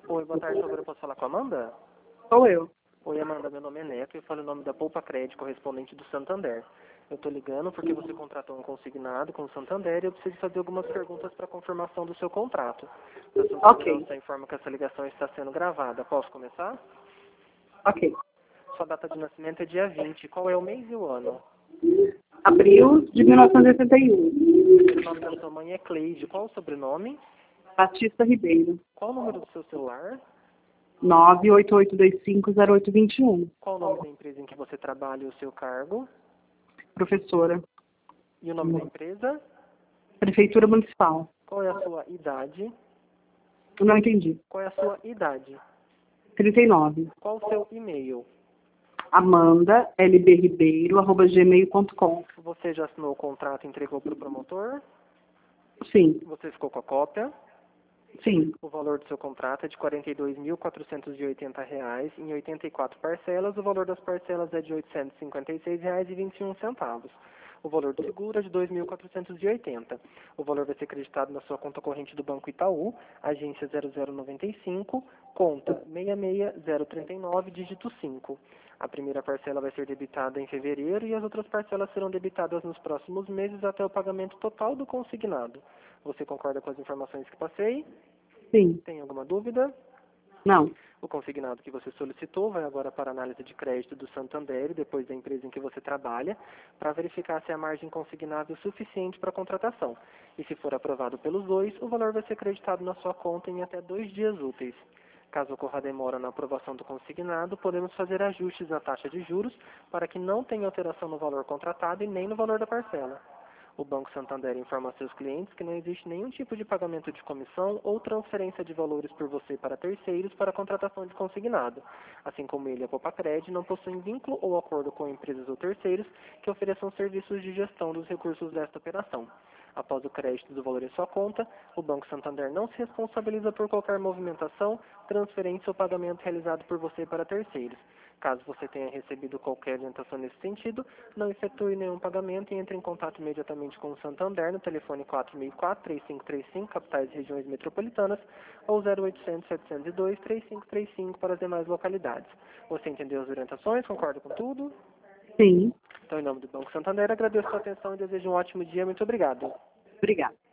Oi, boa tarde, agora eu posso falar com a Amanda? Sou eu. Oi, Amanda, meu nome é Neto e eu falo em nome da Poupa Crédito, correspondente do Santander. Eu tô ligando porque você contratou um consignado com o Santander e eu preciso fazer algumas perguntas para confirmação do seu contrato. Para sua Ok. segurança, informo que essa ligação está sendo gravada. Posso começar? Ok. Sua data de nascimento é dia 20. Qual é o mês e o ano? Abril de 1981. O nome da sua mãe é Cleide. Qual o sobrenome? Batista Ribeiro. Qual o número do seu celular? 988250821. Qual o nome da empresa em que você trabalha e o seu cargo? Professora. E o nome da empresa? Prefeitura Municipal. Qual é a sua idade? Não entendi. Qual é a sua idade? 39. Qual o seu e-mail? amandaLBRibeiro@gmail.com. Você já assinou o contrato e entregou para o promotor? Sim. Você ficou com a cópia? Sim. O valor do seu contrato é de R$ 42.480 em 84 parcelas. O valor das parcelas é de R$ 856,21. O valor do seguro é de R$ 2.480. O valor vai ser acreditado na sua conta corrente do Banco Itaú, agência 0095, conta 66039, dígito 5. A primeira parcela vai ser debitada em fevereiro e as outras parcelas serão debitadas nos próximos meses até o pagamento total do consignado. Você concorda com as informações que passei? Sim. Tem alguma dúvida? Não. O consignado que você solicitou vai agora para a análise de crédito do Santander, depois da empresa em que você trabalha, para verificar se a margem consignável é suficiente para a contratação. E se for aprovado pelos dois, o valor vai ser acreditado na sua conta em até 2 dias úteis. Caso ocorra demora na aprovação do consignado, podemos fazer ajustes na taxa de juros para que não tenha alteração no valor contratado e nem no valor da parcela. O Banco Santander informa a seus clientes que não existe nenhum tipo de pagamento de comissão ou transferência de valores por você para terceiros para a contratação de consignado. Assim como ele e a Popacred não possuem vínculo ou acordo com empresas ou terceiros que ofereçam serviços de gestão dos recursos desta operação. Após o crédito do valor em sua conta, o Banco Santander não se responsabiliza por qualquer movimentação, transferência ou pagamento realizado por você para terceiros. Caso você tenha recebido qualquer orientação nesse sentido, não efetue nenhum pagamento e entre em contato imediatamente com o Santander no telefone 464-3535, capitais e regiões metropolitanas, ou 0800-702-3535 para as demais localidades. Você entendeu as orientações? Concorda com tudo? Sim. Então, em nome do Banco Santander, agradeço a sua atenção e desejo um ótimo dia. Muito obrigado. Obrigada.